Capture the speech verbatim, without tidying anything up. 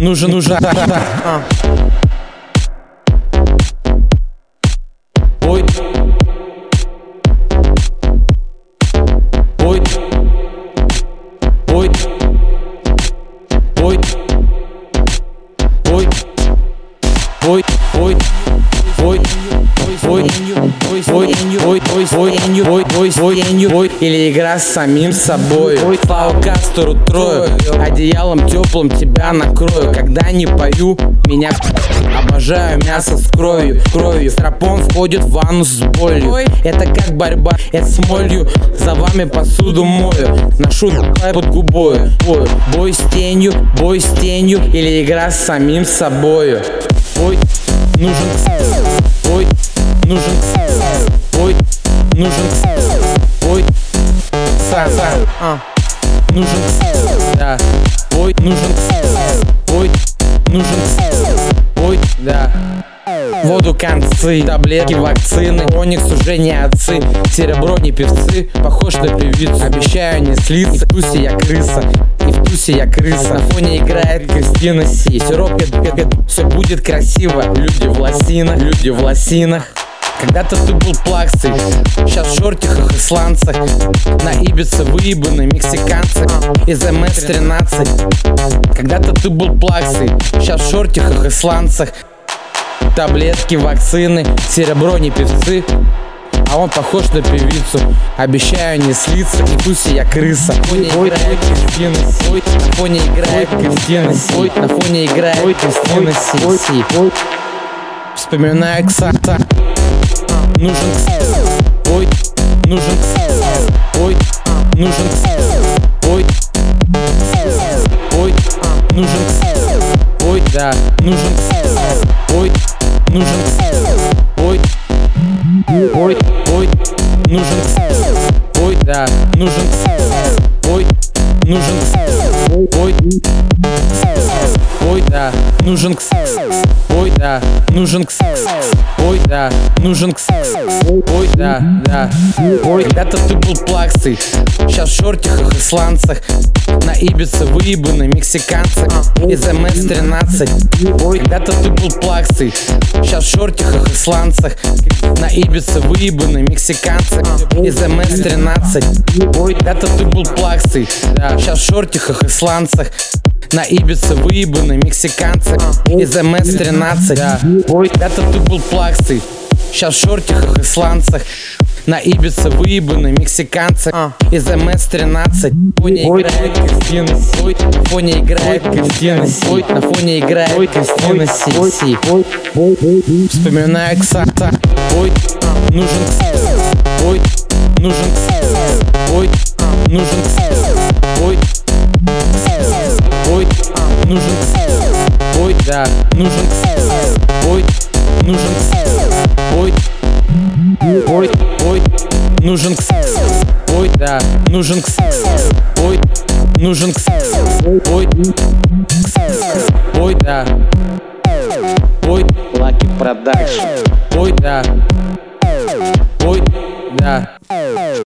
нужен, нужен. Ой, ой, ой, ой, ой, ой, ой, ой, ой, ой, ой, ой, ой, ой, ой, ой, ой, или игра с самим собой. Слава Кастору трою, одеялом теплым тебя накрою. Когда не пою, меня обожаю мясо с кровью, кровью. Стропон входит в ванну с болью. Это как борьба, это с молью. За вами посуду мою, ношу под губою. Бой, бой с тенью, бой с тенью, или игра с самим собою. Ой, нужен, ой, нужен, ой, нужен, ой, са, са, а, нужен, да, ой, нужен, ой, нужен, ой, да. Воду концы, таблетки, вакцины. Оникс уже не отцы, серебро не певцы. Похож на певицу, обещаю не слиться. И в тусе я крыса, и в тусе я крыса. На фоне играет Кристина Си. Сироп, все будет красиво. Люди в лосинах, люди в лосинах. Когда-то ты был плаксой, сейчас в шортиках и сланцах. На Ибице выебаны мексиканцы из эм эс тринадцать. Когда-то ты был плаксой, сейчас в шортиках и сланцах. Таблетки, вакцины, серебро не певцы. А он похож на певицу, обещаю не слиться. И в тусе я крыса. На фоне играет Кристина Си. На фоне играет Кристина Си. На фоне играет Кристина Си. Вспоминаю Ксата. Нужен, ой, нужен, ой, нужен, ой, ой, нужен, ой, да, нужен, ой, нужен, ой, ой, ой, нужен, ой, да, нужен, ой, нужен, ой, ой, да, нужен, ой, да, нужен, ой, да, нужен, ой, да, да, ой. Когда-то ты был плаксой, сейчас в шортиках и сланцах. На Ибице выебаны мексиканцы из эм эс тринадцать. Когда-то ты был плаксой, сейчас в шортиках и сланцах. На Ибице выебаны мексиканцы из эм эс тринадцать. Когда-то ты был плаксой, сейчас в шортиках и сланцах. На Ибице выебаны мексиканцы из эм эс тринадцать. Когда-то ты был плаксой, сейчас в шортиках и сланцах. На Ибице выебаны мексиканцы из эм эс тринадцать. На фоне играет Кристина Си. На фоне играет Кристина Си. На фоне играет Кристина Си. Вспоминаю Ксата. Ой, нужен, ой, нужен, ой, нужен, ой, ой, нужен, ой, да, нужен, ой, нужен, ой, ой, ой, нужен, ой, да, нужен, ой, нужен, ой, ой, да, ой, Lucky Production. ой, да, ой, да.